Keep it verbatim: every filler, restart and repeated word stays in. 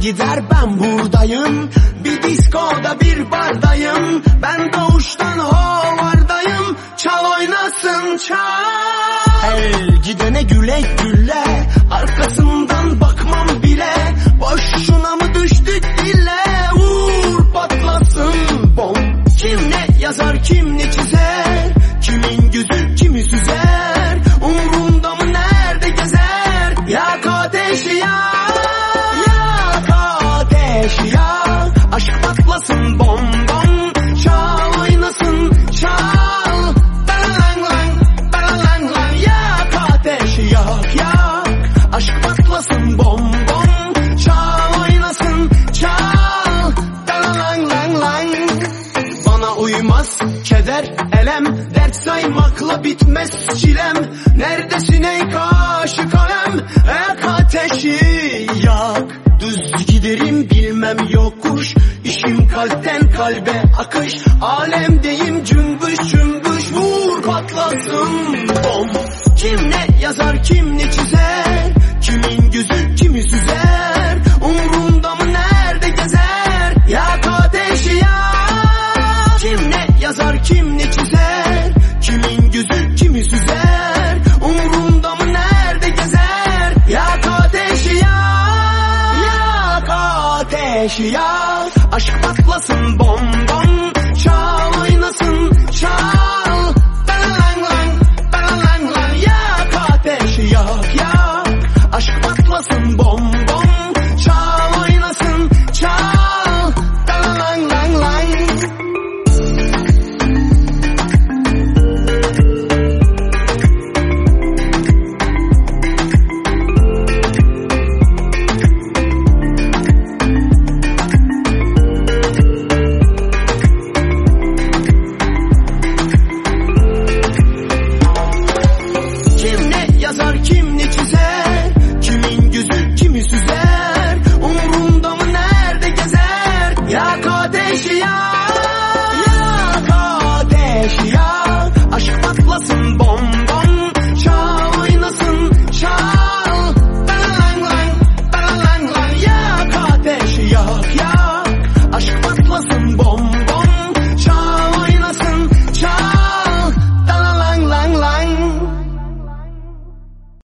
gider ben buradayım. Bir diskoda bir bardayım. Ben doğuştan hovardayım. Çal oynasın çal. Her gidene güle güle, arkasından bakmam bile. Boşuna mı düştük dile, vur patlasın bom. Kim ne yazar kim ne çizer, kimin gözü kimi süzer, umrumda mı nerede gezer. Yak ateşi yak, yak ateşi yak. Aşk patlasın bom bom. Çal oynasın çal. Balalang lang, balalang lang. Yak ateşi yak yak. Aşk patlasın bom bom. Çal oynasın çal. Balalang lang lang. Bana uymaz keder elem, dert saymakla bitmez çilem. Neredesin ey kaşı kalem, yak ateşi yak. Düz giderim bilmem yokuş, işim kalpten kalbe akış. Alemdeyim cümbüş cümbüş, vur patlasın bom. Kim ne yazar kim ne çizer, kimin gözü kimi süzer, umrumda mı nerede gezer. Yak ateşi yak. Kim ne yazar kim ne çizer, kimin gözü kimi süzer, umrumda mı nerede gezer. Yak ateşi yak, yak ateşi yak. Aşk patlasın bom bom. Çal oynasın çal. Balalang lang, balalang lang. Yak ateşi yak yak. Aşk patlasın bom bom. Çal oynasın çal. Balalang lang lang. Kim ne yazar kim ne çizer,